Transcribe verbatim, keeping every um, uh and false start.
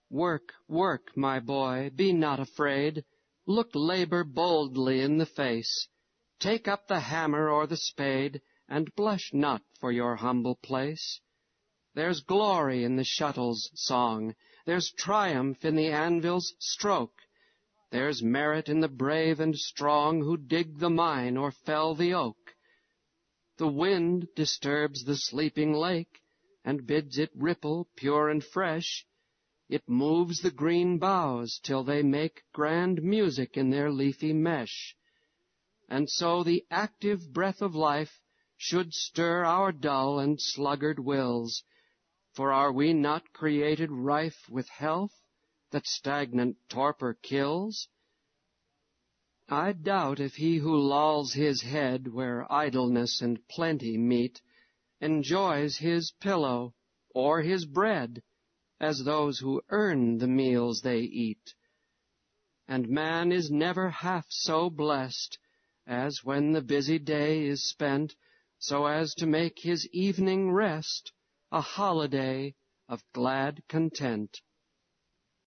Work, work, my boy, be not afraid. Look labor boldly in the face. Take up the hammer or the spade, and blush not for your humble place. There's glory in the shuttle's song, there's triumph in the anvil's stroke. There's merit in the brave and strong who dig the mine or fell the oak. The wind disturbs the sleeping lake, and bids it ripple pure and fresh. It moves the green boughs till they make grand music in their leafy mesh. And so the active breath of life should stir our dull and sluggard wills, for are we not created rife with health that stagnant torpor kills? I doubt if he who lolls his head where idleness and plenty meet enjoys his pillow or his bread as those who earn the meals they eat. And man is never half so blessed as when the busy day is spent so as to make his evening rest a holiday of glad content.